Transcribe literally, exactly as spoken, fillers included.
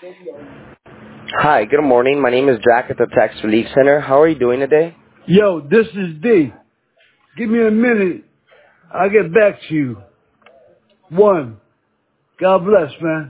Hi, good morning. My name is Jack at the Tax Relief Center. How are you doing today? Yo, this is D. Give me a minute. I'll get back to you. One. God bless, man.